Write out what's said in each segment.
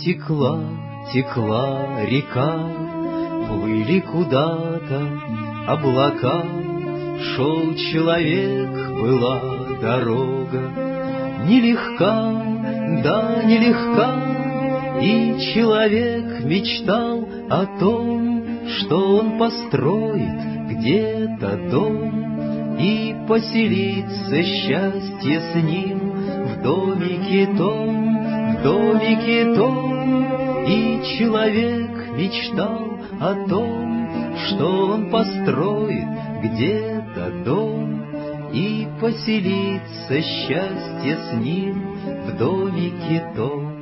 текла, текла река, плыли куда-то облака, шел человек, была дорога, нелегка, да нелегка, и человек мечтал о том, что он построит где-то дом и поселится счастье с ним в домике том, в домике том. И человек мечтал о том, что он построит где-то дом и поселится счастье с ним в домике том.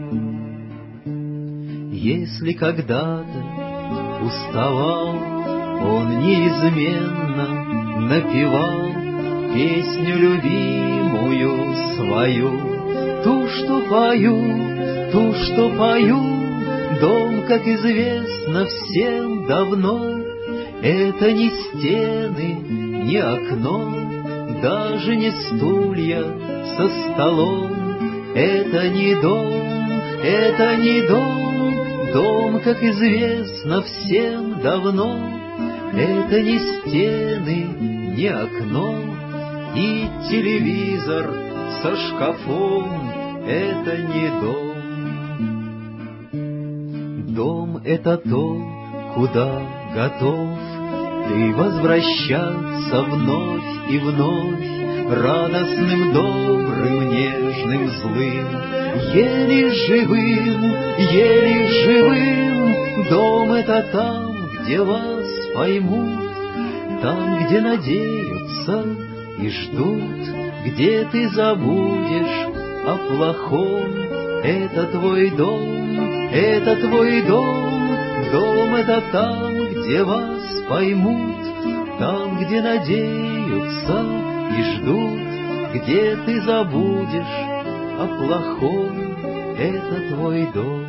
Если когда-то уставал, он неизменно напевал песню любимую свою, ту, что пою, ту, что пою. Дом, как известно всем давно, это не стены, не окно, даже не стулья со столом. Это не дом, это не дом. Дом, как известно всем давно, это не стены, не окно, и телевизор со шкафом — это не дом. Дом — это то, куда готов ты возвращаться вновь и вновь, радостным, добрым, нежным, злым, еле живым, еле живым. Дом — это там, где вас поймут, там, где надеются и ждут, где ты забудешь о плохом. Это твой дом, это твой дом. Дом — это там, где вас поймут, там, где надеются и ждут, где ты забудешь о плохом. Это твой дом.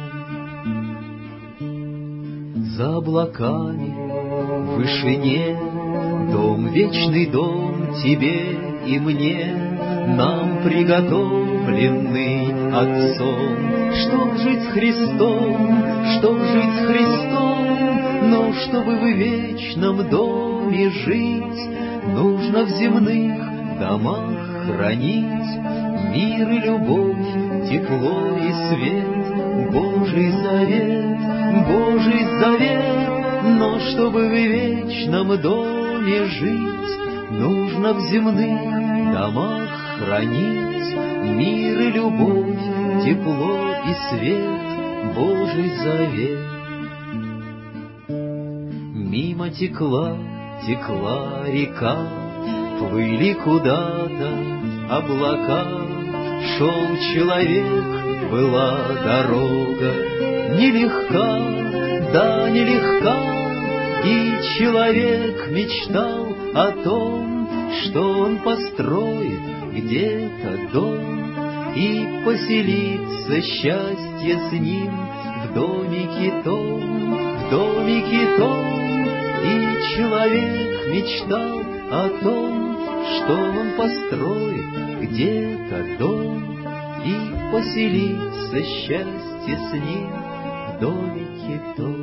За облаками в вышине дом, вечный дом тебе и мне, нам приготовленный Отцом, чтоб жить с Христом, чтоб жить с Христом. Но чтобы в вечном доме жить, нужно в земных домах хранить мир и любовь, тепло и свет, Божий завет, Божий завет. Но чтобы в вечном доме жить, нужно в земных домах хранить мир и любовь, тепло и свет, Божий завет. Мимо текла, текла река, плыли куда-то облака, шел человек, была дорога, нелегка, да нелегка, и человек мечтал о том, что он построит где-то дом и поселится счастье с ним в домике том, в домике том. И человек мечтал о том, что он построит где-то дом и поселится счастье с ним в домике том.